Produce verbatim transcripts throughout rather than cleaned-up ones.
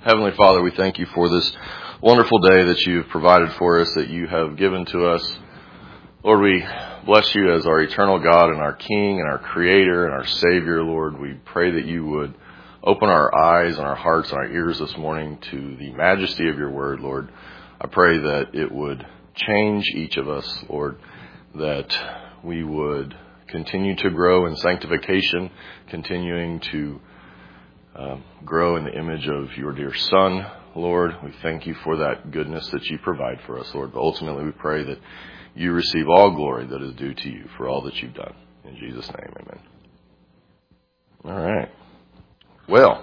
Heavenly Father, we thank you for this wonderful day that you've provided for us, that you have given to us. Lord, we bless you as our eternal God and our King and our Creator and our Savior, Lord. We pray that you would open our eyes and our hearts and our ears this morning to the majesty of your word, Lord. I pray that it would change each of us, Lord, that we would continue to grow in sanctification, continuing to um, grow in the image of your dear Son, Lord. We thank you for that goodness that you provide for us, Lord. But ultimately we pray that you receive all glory that is due to you for all that you've done. In Jesus' name, amen. All right. Well,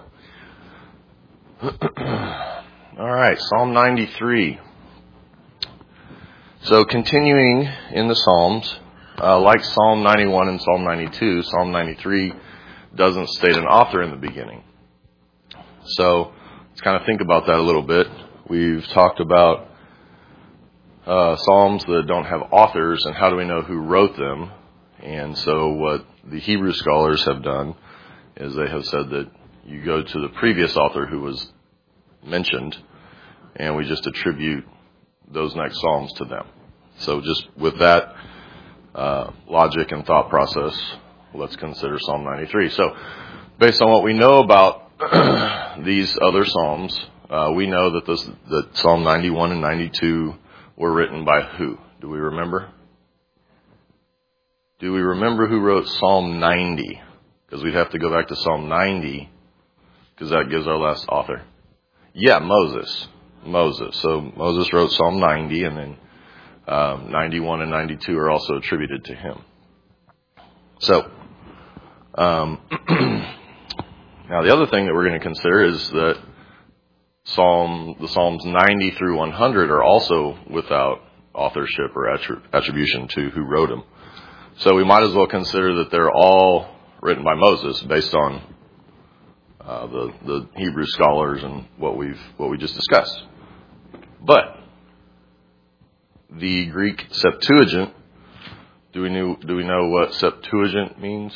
all right, Psalm ninety-three. So continuing in the Psalms, uh, like Psalm ninety-one and Psalm ninety-two, Psalm ninety-three doesn't state an author in the beginning. So let's kind of think about that a little bit. We've talked about uh, Psalms that don't have authors and how do we know who wrote them. And so what the Hebrew scholars have done is they have said that you go to the previous author who was mentioned, and we just attribute those next Psalms to them. So just with that uh, logic and thought process, let's consider Psalm ninety-three. So based on what we know about these other Psalms, uh, we know that, this, that Psalm ninety-one and ninety-two were written by who? Do we remember? Do we remember who wrote Psalm ninety? Because we'd have to go back to Psalm ninety, because that gives our last author. Yeah, Moses. Moses. So Moses wrote Psalm ninety, and then um, ninety-one and ninety-two are also attributed to him. So, um, now the other thing that we're going to consider is that Psalm, the Psalms ninety through one hundred are also without authorship or attrib- attribution to who wrote them. So we might as well consider that they're all written by Moses based on uh, the the Hebrew scholars and what we've what we just discussed. But the Greek Septuagint, do we know do we know what Septuagint means?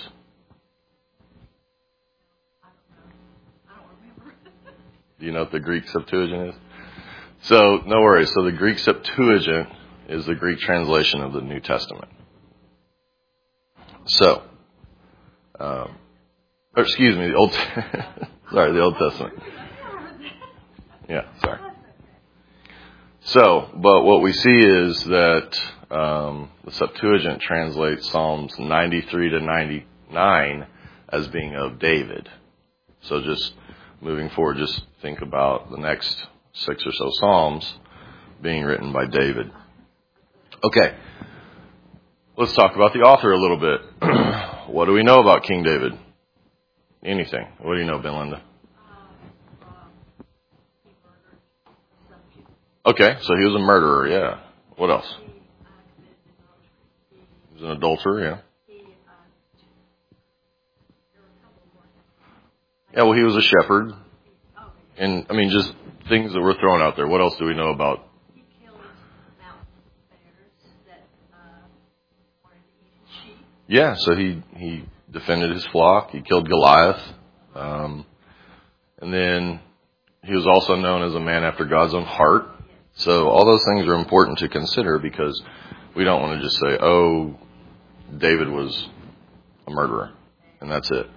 Do you know what the Greek Septuagint is? So no worries. So the Greek Septuagint is the Greek translation of the New Testament. So, um, or excuse me, the Old sorry, the Old Testament. Yeah, sorry. So, but what we see is that um, the Septuagint translates Psalms ninety-three to ninety-nine as being of David. So just moving forward, just think about the next six or so Psalms being written by David. Okay, let's talk about the author a little bit. What do we know about King David? Anything? What do you know, Ben Linda? Okay, so he was a murderer, yeah. What else? He was an adulterer, yeah. Yeah, well, he was a shepherd. And, I mean, just things that were thrown out there. What else do we know about? He killed mountain bears that uh, wanted to eat his sheep. Yeah, so he, he defended his flock. He killed Goliath. Um, and then he was also known as a man after God's own heart. So all those things are important to consider because we don't want to just say, oh, David was a murderer, and that's it.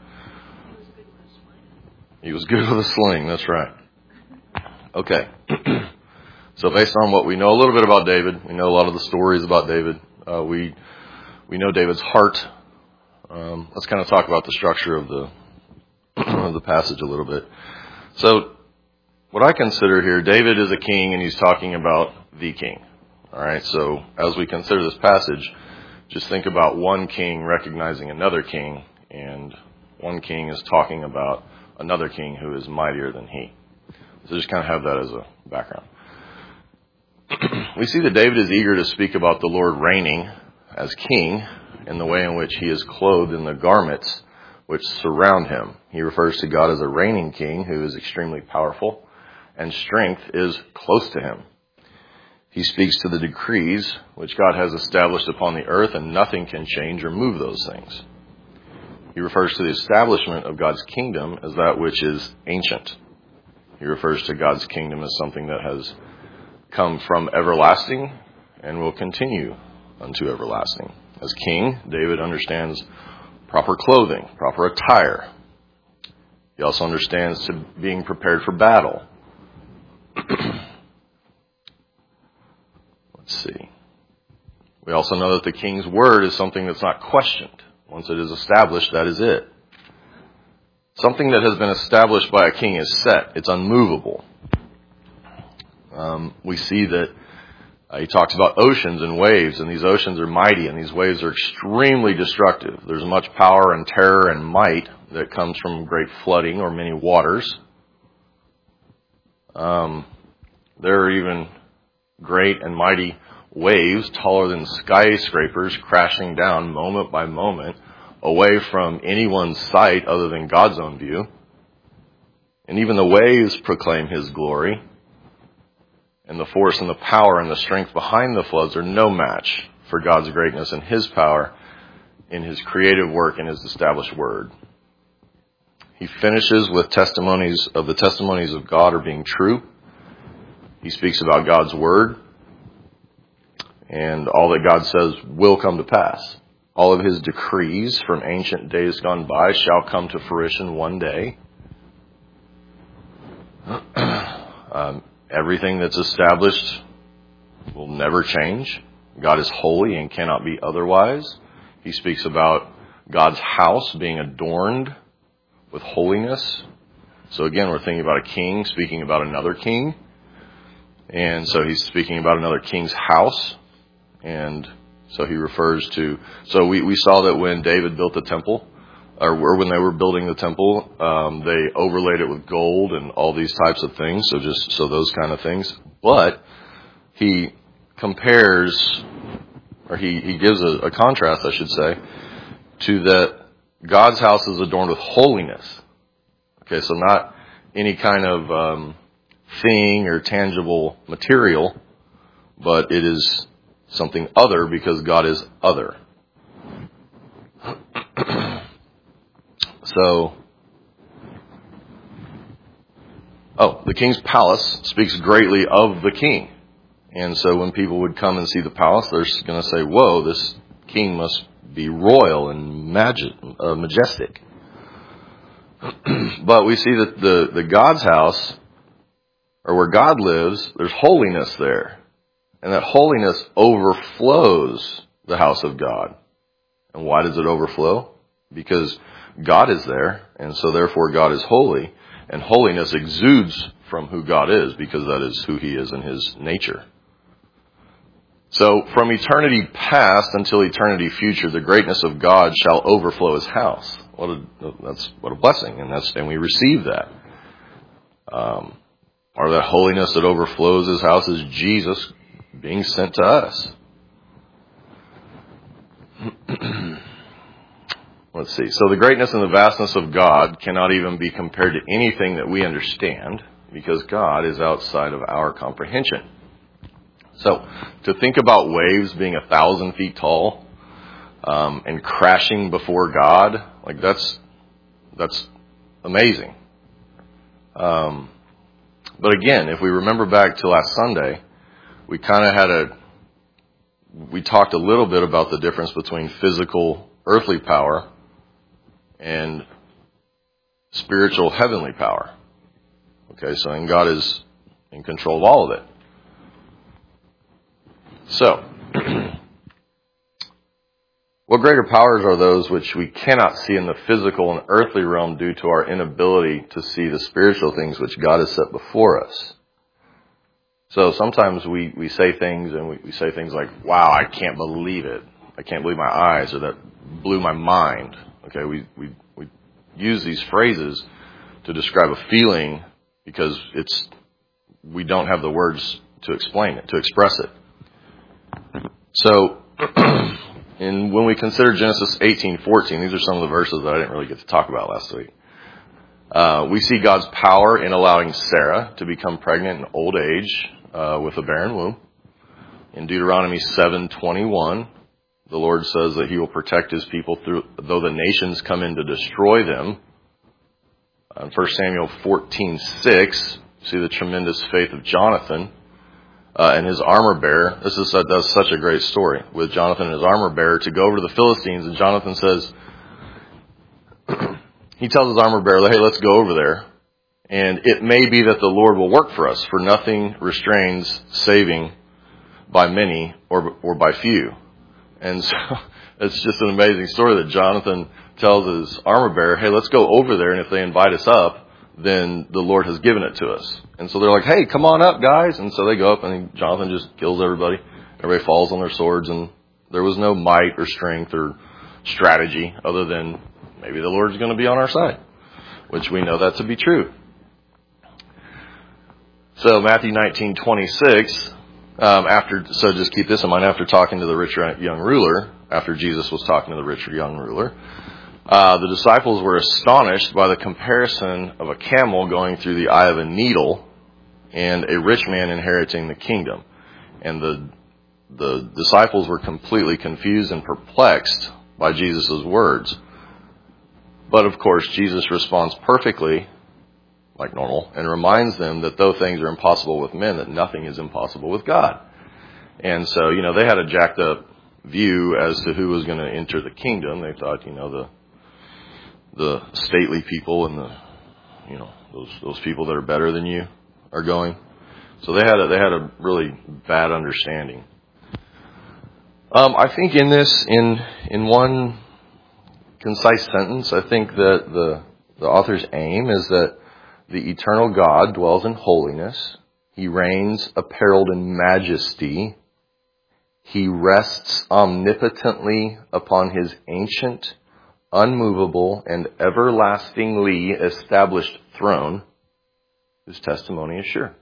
He was good with a sling, that's right. Okay. So based on what we know a little bit about David, we know a lot of the stories about David. Uh, we we know David's heart. Um, let's kind of talk about the structure of the of the passage a little bit. So what I consider here, David is a king, and he's talking about the king. All right. So as we consider this passage, just think about one king recognizing another king, and one king is talking about another king who is mightier than he. So just kind of have that as a background. We see that David is eager to speak about the Lord reigning as king in the way in which he is clothed in the garments which surround him. He refers to God as a reigning king who is extremely powerful, and strength is close to him. He speaks to the decrees which God has established upon the earth, and nothing can change or move those things. He refers to the establishment of God's kingdom as that which is ancient. He refers to God's kingdom as something that has come from everlasting and will continue unto everlasting. As king, David understands proper clothing, proper attire. He also understands to being prepared for battle. Let's see. We also know that the king's word is something that's not questioned. Once it is established, that is it. Something that has been established by a king is set. It's unmovable. Um, we see that uh, he talks about oceans and waves, and these oceans are mighty, and these waves are extremely destructive. There's much power and terror and might that comes from great flooding or many waters. Um, there are even great and mighty waves taller than skyscrapers crashing down moment by moment away from anyone's sight other than God's own view. And even the waves proclaim his glory. And the force and the power and the strength behind the floods are no match for God's greatness and his power in his creative work and his established word. He finishes with testimonies of the testimonies of God are being true. He speaks about God's word. And all that God says will come to pass. All of his decrees from ancient days gone by shall come to fruition one day. um, everything that's established will never change. God is holy and cannot be otherwise. He speaks about God's house being adorned with holiness. So again, we're thinking about a king speaking about another king. And so he's speaking about another king's house. And so he refers to, so we, we saw that when David built the temple, or when they were building the temple, um, they overlaid it with gold and all these types of things. So just, so those kind of things. But he compares, or he, he gives a, a contrast, I should say, to that God's house is adorned with holiness. Okay, so not any kind of um, thing or tangible material, but it is something other because God is other. So, oh, the king's palace speaks greatly of the king. And so when people would come and see the palace, they're going to say, whoa, this king must be royal and magi- uh, majestic. But we see that the, the God's house, or where God lives, there's holiness there. And that holiness overflows the house of God. And why does it overflow? Because God is there, and so therefore God is holy. And holiness exudes from who God is, because that is who he is in his nature. So from eternity past until eternity future, the greatness of God shall overflow his house. What a, that's what a blessing, and that's and we receive that. Um, or that holiness that overflows his house is Jesus being sent to us. Let's see. So the greatness and the vastness of God cannot even be compared to anything that we understand, because God is outside of our comprehension. So to think about waves being a thousand feet tall um, and crashing before God, like that's that's amazing. Um, but again, if we remember back to last Sunday, we kind of had a, we talked a little bit about the difference between physical earthly power and spiritual heavenly power. Okay, so and God is in control of all of it. So, what greater powers are those which we cannot see in the physical and earthly realm due to our inability to see the spiritual things which God has set before us? So sometimes we, we say things and we, we say things like, wow, I can't believe it. I can't believe my eyes, or that blew my mind. Okay, we, we, we use these phrases to describe a feeling because it's, we don't have the words to explain it, to express it. So, and when we consider Genesis eighteen fourteen, these are some of the verses that I didn't really get to talk about last week. Uh, we see God's power in allowing Sarah to become pregnant in old age uh, with a barren womb. In Deuteronomy seven twenty-one, the Lord says that he will protect his people through, though the nations come in to destroy them. In First Samuel fourteen six See the tremendous faith of Jonathan uh, and his armor bearer. This is uh, does such a great story with Jonathan and his armor bearer to go over to the Philistines, and Jonathan says, he tells his armor bearer, hey, let's go over there, and it may be that the Lord will work for us, for nothing restrains saving by many or or by few. And so it's just an amazing story that Jonathan tells his armor bearer, hey, let's go over there, and if they invite us up, then the Lord has given it to us. And so they're like, hey, come on up, guys. And so they go up, and Jonathan just kills everybody. Everybody falls on their swords, and there was no might or strength or strategy other than maybe the Lord's going to be on our side, which we know that to be true. So Matthew nineteen twenty-six, um, after, so just keep this in mind, after talking to the rich young ruler, after Jesus was talking to the rich young ruler, uh, the disciples were astonished by the comparison of a camel going through the eye of a needle and a rich man inheriting the kingdom. And the the disciples were completely confused and perplexed by Jesus' words. But of course, Jesus responds perfectly, like normal, and reminds them that though things are impossible with men, that nothing is impossible with God. And so, you know, they had a jacked up view as to who was going to enter the kingdom. They thought, you know, the the stately people and the, you know, those those people that are better than you are going. So they had a, they had a really bad understanding. Um, I think in this, in in one concise sentence, I think that the the author's aim is that the eternal God dwells in holiness. He reigns apparelled in majesty. He rests omnipotently upon his ancient, unmovable, and everlastingly established throne, whose testimony is sure.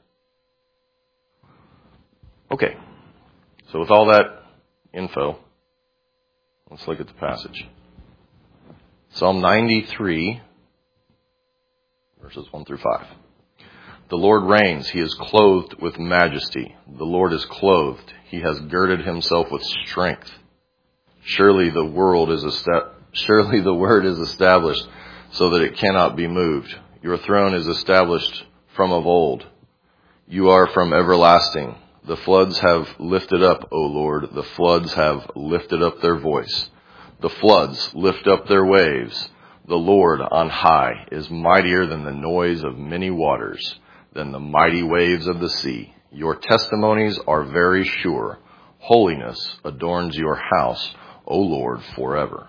Okay, so with all that info, let's look at the passage. Psalm ninety-three, verses one through five. The Lord reigns. He is clothed with majesty. The Lord is clothed. He has girded himself with strength. Surely the world is esta- surely the word is established so that it cannot be moved. Your throne is established from of old. You are from everlasting. The floods have lifted up, O Lord. The floods have lifted up their voice. The floods lift up their waves. The Lord on high is mightier than the noise of many waters, than the mighty waves of the sea. Your testimonies are very sure. Holiness adorns your house, O Lord, forever.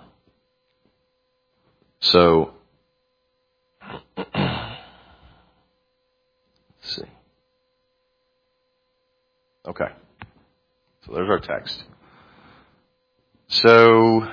So, let's see. Okay. So there's our text. So,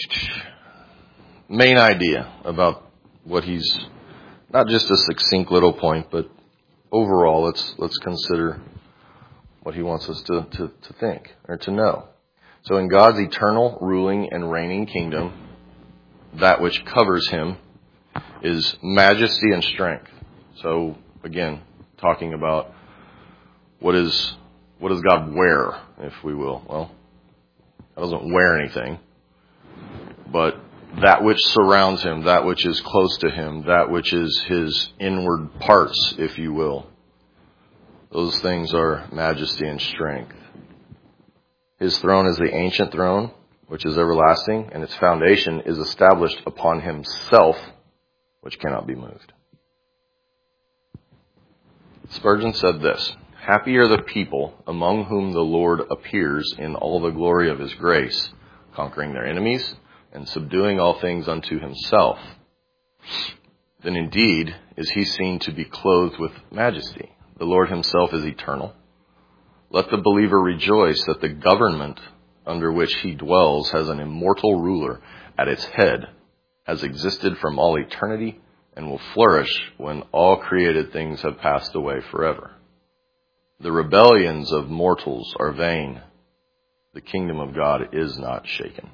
main idea about what he's, not just a succinct little point, but overall, let's let's consider what he wants us to, to, to think or to know. So in God's eternal ruling and reigning kingdom, that which covers him is majesty and strength. So again, talking about what is what does God wear, if we will? Well, God doesn't wear anything, but that which surrounds him, that which is close to him, that which is his inward parts, if you will. Those things are majesty and strength. His throne is the ancient throne, which is everlasting, and its foundation is established upon himself, which cannot be moved. Spurgeon said this: happy are the people among whom the Lord appears in all the glory of his grace, conquering their enemies and subduing all things unto himself. Then indeed is he seen to be clothed with majesty. The Lord himself is eternal. Let the believer rejoice that the government under which he dwells has an immortal ruler at its head, has existed from all eternity, and will flourish when all created things have passed away forever. The rebellions of mortals are vain. The kingdom of God is not shaken.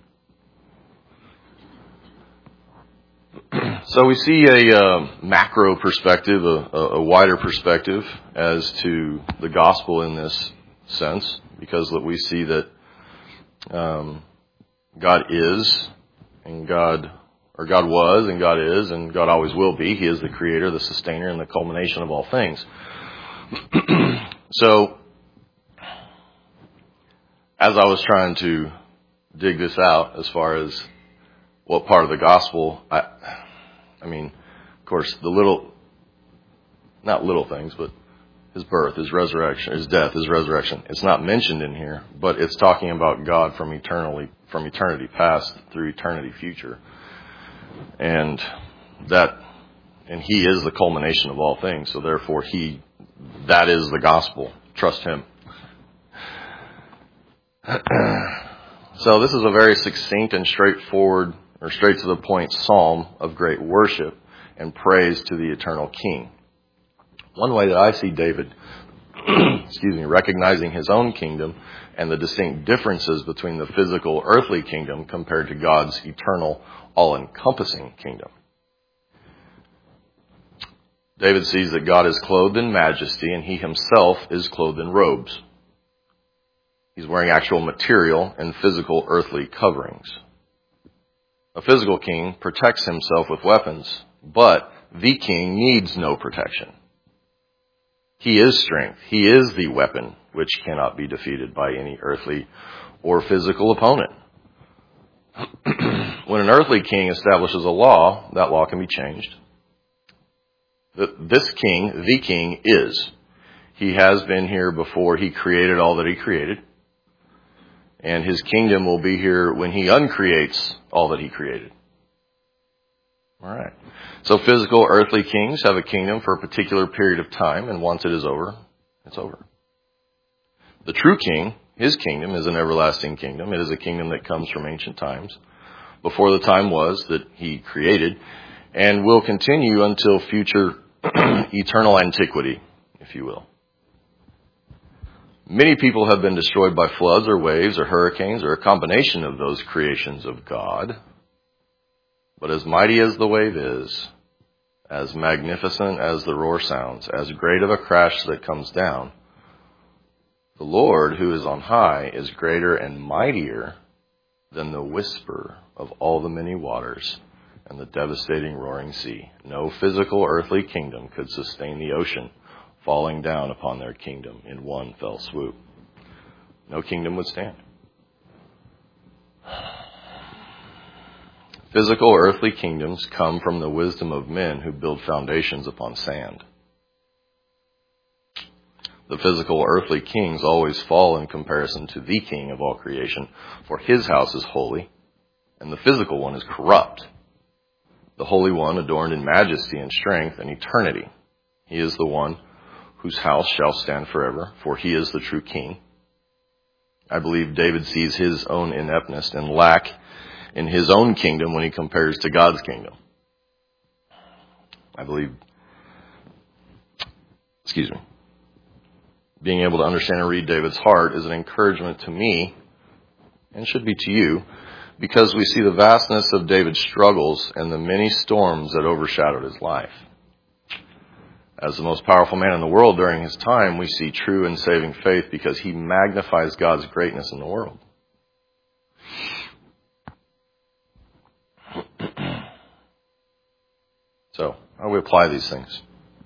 So we see a uh, macro perspective, a, a wider perspective as to the gospel in this sense, because we see that um, God is, and God, or God was, and God is, and God always will be. He is the creator, the sustainer, and the culmination of all things. So, as I was trying to dig this out as far as what part of the gospel, I, I mean, of course, the little, not little things, but his birth, his resurrection, his death, his resurrection. It's not mentioned in here, but it's talking about God from eternally, from eternity past through eternity future. And that, and he is the culmination of all things. So therefore he, that is the gospel. Trust him. So this is a very succinct and straightforward, or straight to the point psalm of great worship and praise to the eternal King. One way that I see David, excuse me, recognizing his own kingdom and the distinct differences between the physical earthly kingdom compared to God's eternal, all-encompassing kingdom. David sees that God is clothed in majesty and he himself is clothed in robes. He's wearing actual material and physical earthly coverings. A physical king protects himself with weapons, but the king needs no protection. He is strength. He is the weapon which cannot be defeated by any earthly or physical opponent. When an earthly king establishes a law, that law can be changed. This king, the king, is. He has been here before he created all that he created. And his kingdom will be here when he uncreates all that he created. All right. So physical earthly kings have a kingdom for a particular period of time, and once it is over, it's over. The true king, his kingdom, is an everlasting kingdom. It is a kingdom that comes from ancient times, before the time was that he created, and will continue until future eternal antiquity, if you will. Many people have been destroyed by floods or waves or hurricanes or a combination of those creations of God. But as mighty as the wave is, as magnificent as the roar sounds, as great of a crash that comes down, the Lord who is on high is greater and mightier than the whisper of all the many waters and the devastating roaring sea. No physical earthly kingdom could sustain the ocean falling down upon their kingdom in one fell swoop. No kingdom would stand. Physical earthly kingdoms come from the wisdom of men who build foundations upon sand. The physical earthly kings always fall in comparison to the King of all creation, for his house is holy, and the physical one is corrupt. The Holy One adorned in majesty and strength and eternity. He is the one whose house shall stand forever, for he is the true King. I believe David sees his own ineptness and lack in his own kingdom when he compares to God's kingdom. I believe, excuse me, being able to understand and read David's heart is an encouragement to me, and should be to you, because we see the vastness of David's struggles and the many storms that overshadowed his life. As the most powerful man in the world during his time, we see true and saving faith because he magnifies God's greatness in the world. So, how do we apply these things?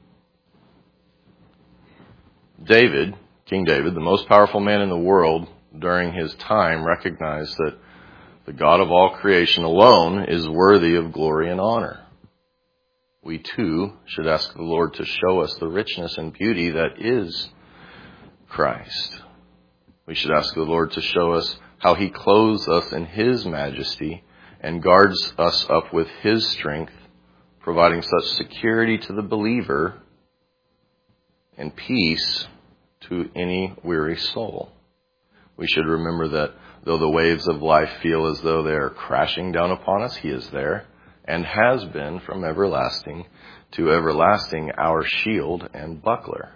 David, King David, the most powerful man in the world during his time, recognized that the God of all creation alone is worthy of glory and honor. We too should ask the Lord to show us the richness and beauty that is Christ. We should ask the Lord to show us how he clothes us in his majesty and guards us up with his strength, providing such security to the believer and peace to any weary soul. We should remember that though the waves of life feel as though they are crashing down upon us, he is there and has been from everlasting to everlasting our shield and buckler.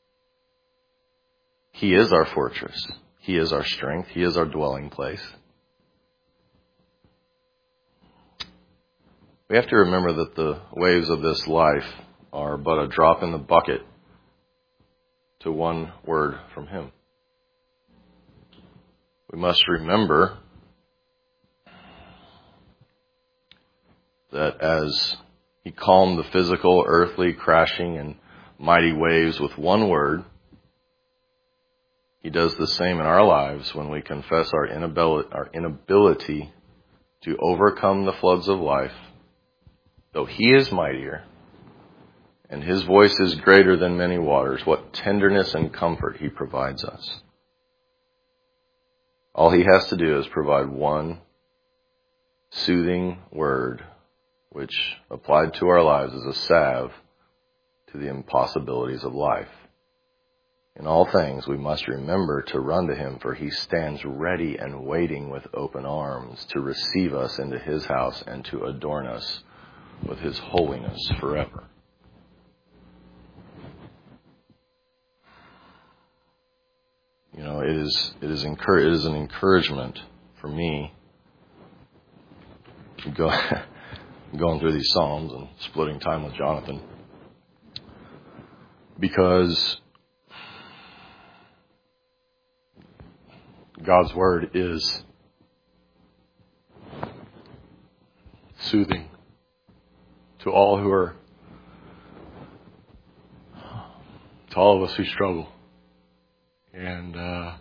He is our fortress. He is our strength. He is our dwelling place. We have to remember that the waves of this life are but a drop in the bucket to one word from him. We must remember that as he calmed the physical, earthly crashing and mighty waves with one word, He does the same in our lives when we confess our inability, our inability to overcome the floods of life. Though He is mightier and His voice is greater than many waters, what tenderness and comfort He provides us. All He has to do is provide one soothing word, which applied to our lives is a salve to the impossibilities of life. In all things, we must remember to run to Him, for He stands ready and waiting with open arms to receive us into His house and to adorn us with His holiness forever. You know, it is it is encour- it is an encouragement for me go, going through these Psalms and splitting time with Jonathan, because God's Word is soothing to all who are, to all of us who struggle. And uh,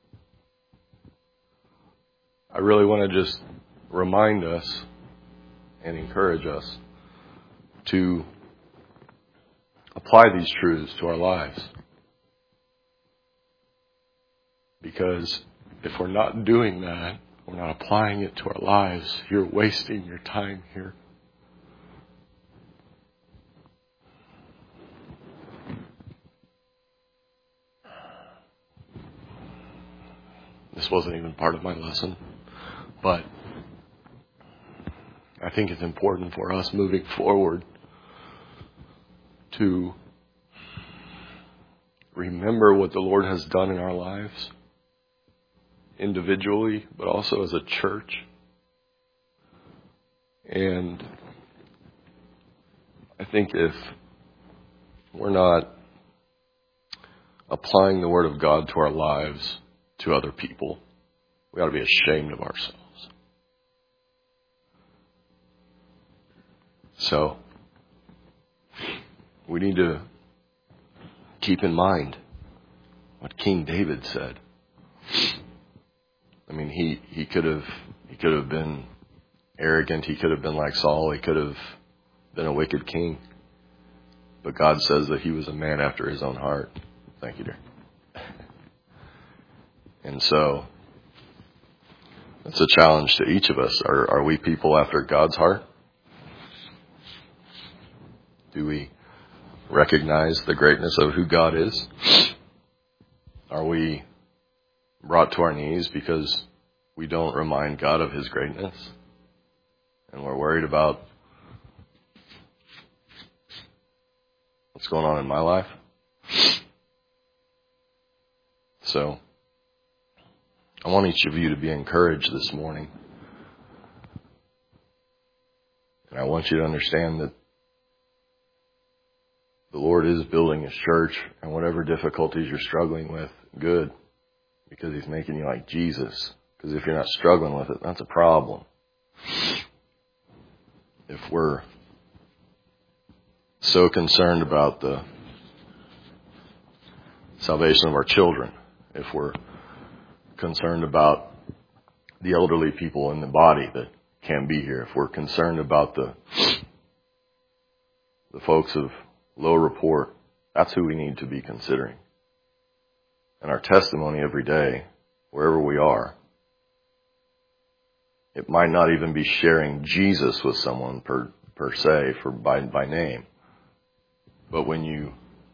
I really want to just remind us and encourage us to apply these truths to our lives. Because if we're not doing that, we're not applying it to our lives, you're wasting your time here. This wasn't even part of my lesson, but I think it's important for us moving forward to remember what the Lord has done in our lives, individually, but also as a church. And I think if we're not applying the Word of God to our lives, to other people, we ought to be ashamed of ourselves. So, we need to keep in mind what King David said. I mean, he, he could have he could have been arrogant. He could have been like Saul. He could have been a wicked king. But God says that he was a man after His own heart. Thank you, dear. And so, it's a challenge to each of us. Are, are we people after God's heart? Do we recognize the greatness of who God is? Are we brought to our knees because we don't remind God of His greatness? And we're worried about what's going on in my life? So, I want each of you to be encouraged this morning. And I want you to understand that the Lord is building His church, and whatever difficulties you're struggling with, good, because He's making you like Jesus. Because if you're not struggling with it, that's a problem. If we're so concerned about the salvation of our children, if we're concerned about the elderly people in the body that can't be here, if we're concerned about the the folks of low report, that's who we need to be considering. And our testimony every day, wherever we are, it might not even be sharing Jesus with someone per per se, for by by name. But when you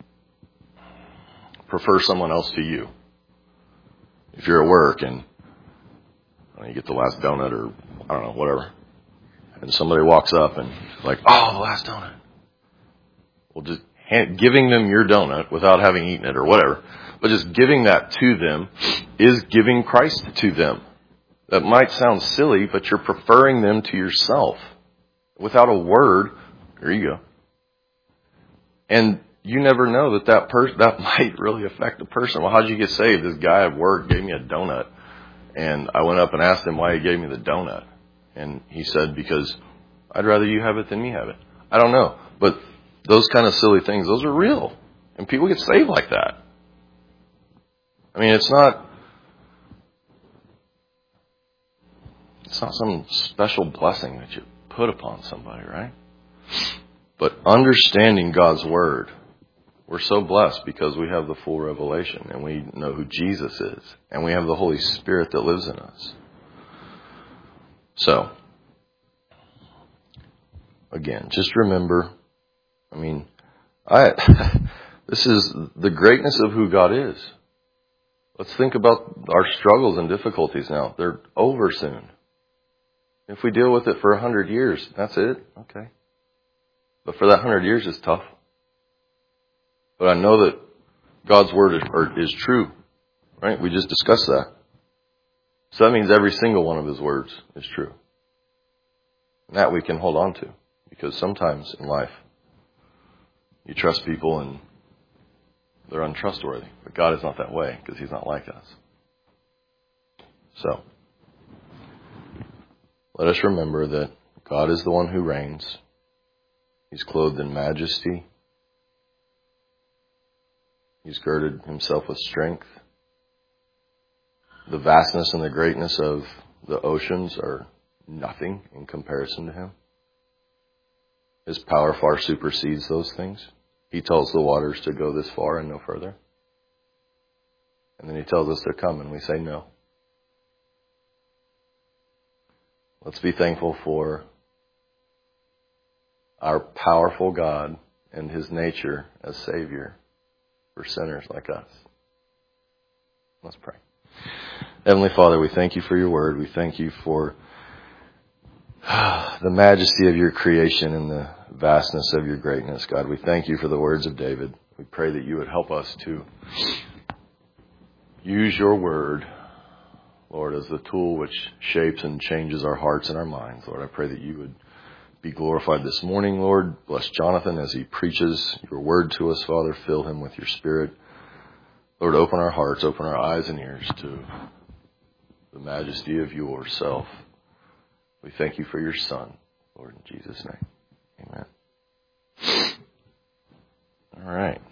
prefer someone else to you, if you're at work and you get the last donut or I don't know, whatever, and somebody walks up and like, oh, the last donut. Well, just hand, giving them your donut without having eaten it or whatever, but just giving that to them is giving Christ to them. That might sound silly, but you're preferring them to yourself. Without a word, here you go. And you never know that that, per- that might really affect a person. Well, how'd you get saved? This guy at work gave me a donut. And I went up and asked him why he gave me the donut. And he said, because I'd rather you have it than me have it. I don't know. But those kind of silly things, those are real. And people get saved like that. I mean, it's not, it's not some special blessing that you put upon somebody, right? But understanding God's Word, we're so blessed because we have the full revelation and we know who Jesus is and we have the Holy Spirit that lives in us. So, again, just remember, I mean, I this is the greatness of who God is. Let's think about our struggles and difficulties now. They're over soon. If we deal with it for a hundred years, that's it. Okay. But for that hundred years, it's tough. But I know that God's Word is, or is true. Right? We just discussed that. So that means every single one of His words is true. And that we can hold on to. Because sometimes in life, you trust people and they're untrustworthy. But God is not that way because He's not like us. So, let us remember that God is the one who reigns. He's clothed in majesty. He's girded Himself with strength. The vastness and the greatness of the oceans are nothing in comparison to Him. His power far supersedes those things. He tells the waters to go this far and no further. And then He tells us to come and we say no. Let's be thankful for our powerful God and His nature as Savior for sinners like us. Let's pray. Heavenly Father, we thank You for Your Word. We thank You for the majesty of Your creation and the vastness of Your greatness, God. We thank You for the words of David. We pray that You would help us to use Your Word, Lord, as the tool which shapes and changes our hearts and our minds. Lord, I pray that You would be glorified this morning, Lord. Bless Jonathan as he preaches Your Word to us, Father. Fill him with Your Spirit. Lord, open our hearts, open our eyes and ears to the majesty of Yourself. We thank You for Your Son, Lord, in Jesus' name. Amen. All right.